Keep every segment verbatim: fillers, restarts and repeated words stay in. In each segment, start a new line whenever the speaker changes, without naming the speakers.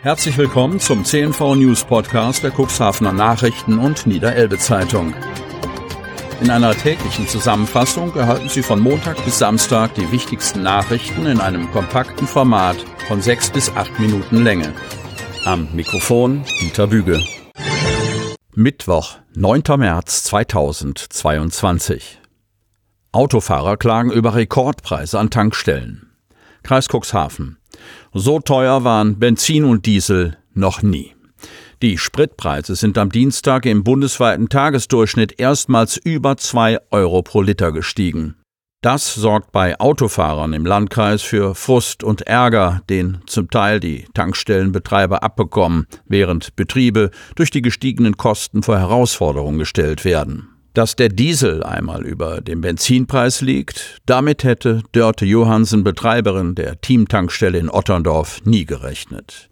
Herzlich willkommen zum C N V News Podcast der Cuxhavener Nachrichten und Niederelbe Zeitung. In einer täglichen Zusammenfassung erhalten Sie von Montag bis Samstag die wichtigsten Nachrichten in einem kompakten Format von sechs bis acht Minuten Länge. Am Mikrofon Dieter Büge. Mittwoch, neunter März zweitausendzweiundzwanzig. Autofahrer klagen über Rekordpreise an Tankstellen. Kreis Cuxhaven. So teuer waren Benzin und Diesel noch nie. Die Spritpreise sind am Dienstag im bundesweiten Tagesdurchschnitt erstmals über zwei Euro pro Liter gestiegen. Das sorgt bei Autofahrern im Landkreis für Frust und Ärger, den zum Teil die Tankstellenbetreiber abbekommen, während Betriebe durch die gestiegenen Kosten vor Herausforderungen gestellt werden. Dass der Diesel einmal über dem Benzinpreis liegt, damit hätte Dörte Johansen, Betreiberin der Teamtankstelle in Otterndorf, nie gerechnet.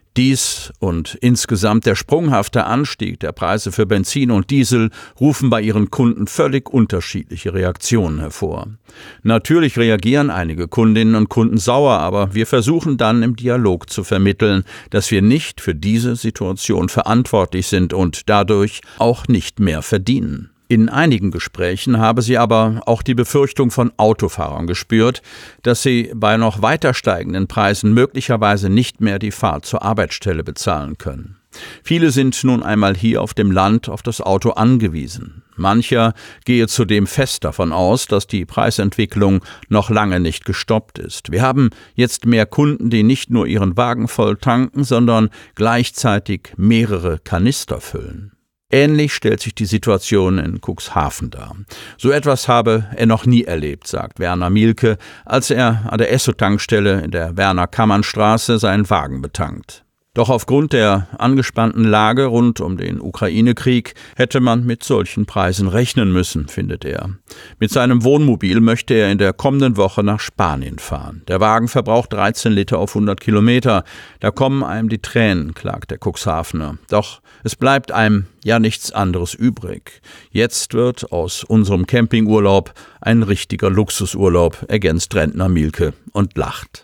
Dies und insgesamt der sprunghafte Anstieg der Preise für Benzin und Diesel rufen bei ihren Kunden völlig unterschiedliche Reaktionen hervor. Natürlich reagieren einige Kundinnen und Kunden sauer, aber wir versuchen dann im Dialog zu vermitteln, dass wir nicht für diese Situation verantwortlich sind und dadurch auch nicht mehr verdienen. In einigen Gesprächen habe sie aber auch die Befürchtung von Autofahrern gespürt, dass sie bei noch weiter steigenden Preisen möglicherweise nicht mehr die Fahrt zur Arbeitsstelle bezahlen können. Viele sind nun einmal hier auf dem Land auf das Auto angewiesen. Mancher gehe zudem fest davon aus, dass die Preisentwicklung noch lange nicht gestoppt ist. Wir haben jetzt mehr Kunden, die nicht nur ihren Wagen voll tanken, sondern gleichzeitig mehrere Kanister füllen. Ähnlich stellt sich die Situation in Cuxhaven dar. So etwas habe er noch nie erlebt, sagt Werner Mielke, als er an der Esso-Tankstelle in der Werner-Kammern-Straße seinen Wagen betankt. Doch aufgrund der angespannten Lage rund um den Ukraine-Krieg hätte man mit solchen Preisen rechnen müssen, findet er. Mit seinem Wohnmobil möchte er in der kommenden Woche nach Spanien fahren. Der Wagen verbraucht dreizehn Liter auf hundert Kilometer. Da kommen einem die Tränen, klagt der Cuxhavener. Doch es bleibt einem ja nichts anderes übrig. Jetzt wird aus unserem Campingurlaub ein richtiger Luxusurlaub, ergänzt Rentner Mielke und lacht.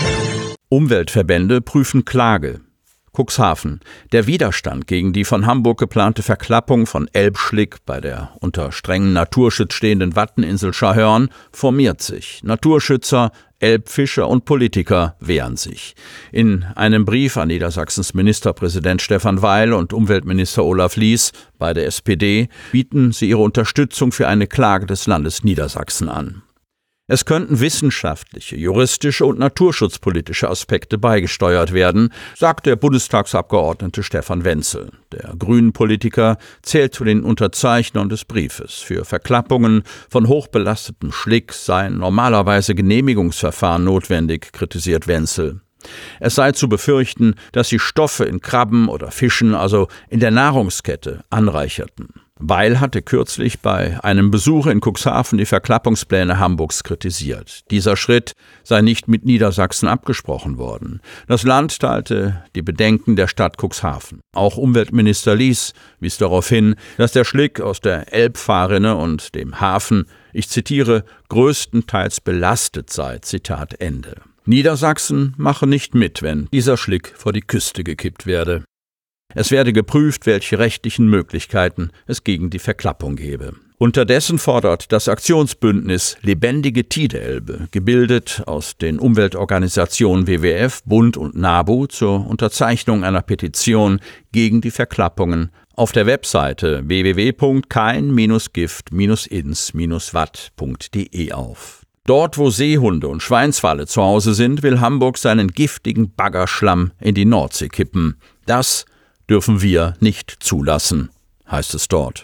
Umweltverbände prüfen Klage. Cuxhaven. Der Widerstand gegen die von Hamburg geplante Verklappung von Elbschlick bei der unter strengem Naturschutz stehenden Watteninsel Scharhörn formiert sich. Naturschützer, Elbfischer und Politiker wehren sich. In einem Brief an Niedersachsens Ministerpräsident Stefan Weil und Umweltminister Olaf Lies, beide S P D, bieten sie ihre Unterstützung für eine Klage des Landes Niedersachsen an. Es könnten wissenschaftliche, juristische und naturschutzpolitische Aspekte beigesteuert werden, sagt der Bundestagsabgeordnete Stefan Wenzel. Der Grünen-Politiker zählt zu den Unterzeichnern des Briefes. Für Verklappungen von hochbelastetem Schlick seien normalerweise Genehmigungsverfahren notwendig, kritisiert Wenzel. Es sei zu befürchten, dass sie Stoffe in Krabben oder Fischen, also in der Nahrungskette, anreicherten. Weil hatte kürzlich bei einem Besuch in Cuxhaven die Verklappungspläne Hamburgs kritisiert. Dieser Schritt sei nicht mit Niedersachsen abgesprochen worden. Das Land teilte die Bedenken der Stadt Cuxhaven. Auch Umweltminister Lies wies darauf hin, dass der Schlick aus der Elbfahrrinne und dem Hafen, ich zitiere, größtenteils belastet sei, Zitat Ende. Niedersachsen mache nicht mit, wenn dieser Schlick vor die Küste gekippt werde. Es werde geprüft, welche rechtlichen Möglichkeiten es gegen die Verklappung gebe. Unterdessen fordert das Aktionsbündnis Lebendige Tideelbe, gebildet aus den Umweltorganisationen W W F, Bund und NABU, zur Unterzeichnung einer Petition gegen die Verklappungen auf der Webseite w w w punkt kein gift ins watt punkt d e auf. Dort, wo Seehunde und Schweinswale zu Hause sind, will Hamburg seinen giftigen Baggerschlamm in die Nordsee kippen. Das dürfen wir nicht zulassen, heißt es dort.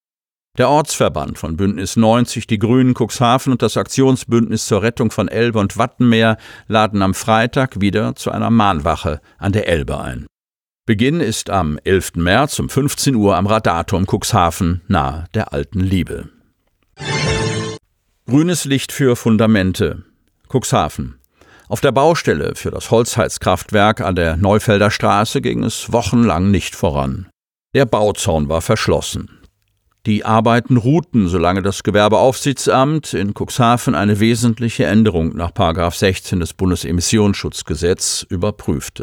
Der Ortsverband von Bündnis neunzig, die Grünen Cuxhaven und das Aktionsbündnis zur Rettung von Elbe und Wattenmeer laden am Freitag wieder zu einer Mahnwache an der Elbe ein. Beginn ist am elften März um fünfzehn Uhr am Radarturm Cuxhaven nahe der Alten Liebe. Grünes Licht für Fundamente. Cuxhaven. Auf der Baustelle für das Holzheizkraftwerk an der Neufelder Straße ging es wochenlang nicht voran. Der Bauzaun war verschlossen. Die Arbeiten ruhten, solange das Gewerbeaufsichtsamt in Cuxhaven eine wesentliche Änderung nach Paragraph sechzehn des Bundesemissionsschutzgesetzes überprüfte.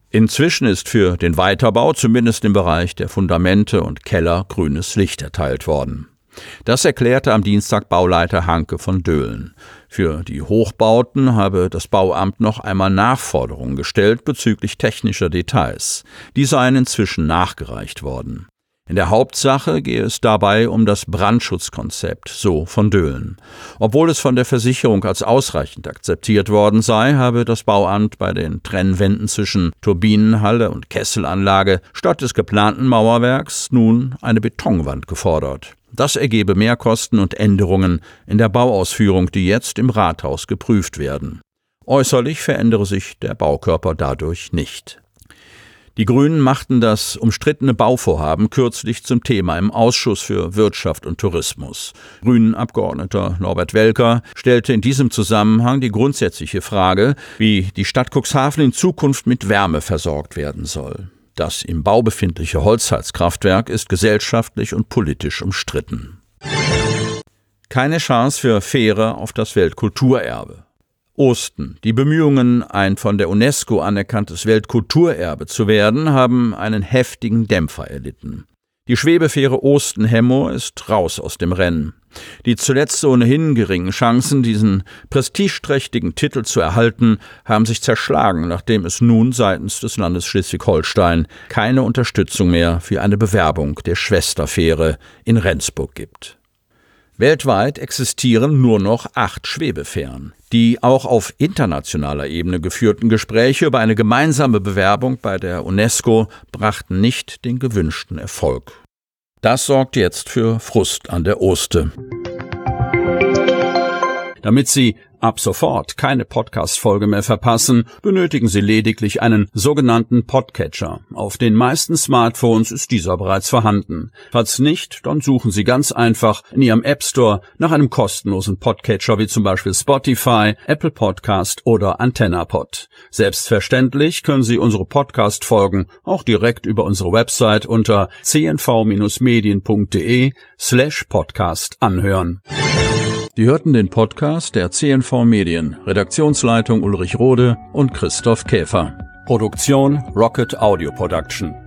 Inzwischen ist für den Weiterbau zumindest im Bereich der Fundamente und Keller grünes Licht erteilt worden. Das erklärte am Dienstag Bauleiter Hanke von Döhlen. Für die Hochbauten habe das Bauamt noch einmal Nachforderungen gestellt bezüglich technischer Details. Die seien inzwischen nachgereicht worden. In der Hauptsache gehe es dabei um das Brandschutzkonzept, so von Döhlen. Obwohl es von der Versicherung als ausreichend akzeptiert worden sei, habe das Bauamt bei den Trennwänden zwischen Turbinenhalle und Kesselanlage statt des geplanten Mauerwerks nun eine Betonwand gefordert. Das ergebe Mehrkosten und Änderungen in der Bauausführung, die jetzt im Rathaus geprüft werden. Äußerlich verändere sich der Baukörper dadurch nicht. Die Grünen machten das umstrittene Bauvorhaben kürzlich zum Thema im Ausschuss für Wirtschaft und Tourismus. Grünen-Abgeordneter Norbert Welker stellte in diesem Zusammenhang die grundsätzliche Frage, wie die Stadt Cuxhaven in Zukunft mit Wärme versorgt werden soll. Das im Bau befindliche Holzheizkraftwerk ist gesellschaftlich und politisch umstritten. Keine Chance für Fähre auf das Weltkulturerbe. Osten. Die Bemühungen, ein von der UNESCO anerkanntes Weltkulturerbe zu werden, haben einen heftigen Dämpfer erlitten. Die Schwebefähre Osten-Hemmoor ist raus aus dem Rennen. Die zuletzt ohnehin geringen Chancen, diesen prestigeträchtigen Titel zu erhalten, haben sich zerschlagen, nachdem es nun seitens des Landes Schleswig-Holstein keine Unterstützung mehr für eine Bewerbung der Schwesterfähre in Rendsburg gibt. Weltweit existieren nur noch acht Schwebefähren. Die auch auf internationaler Ebene geführten Gespräche über eine gemeinsame Bewerbung bei der UNESCO brachten nicht den gewünschten Erfolg. Das sorgt jetzt für Frust an der Oste. Damit Sie ab sofort keine Podcast-Folge mehr verpassen, benötigen Sie lediglich einen sogenannten Podcatcher. Auf den meisten Smartphones ist dieser bereits vorhanden. Falls nicht, dann suchen Sie ganz einfach in Ihrem App Store nach einem kostenlosen Podcatcher wie zum Beispiel Spotify, Apple Podcast oder AntennaPod. Selbstverständlich können Sie unsere Podcast-Folgen auch direkt über unsere Website unter c n v Bindestrich medien punkt d e slash podcast anhören. Sie hörten den Podcast der C N V Medien, Redaktionsleitung Ulrich Rode und Christoph Käfer. Produktion Rocket Audio Production.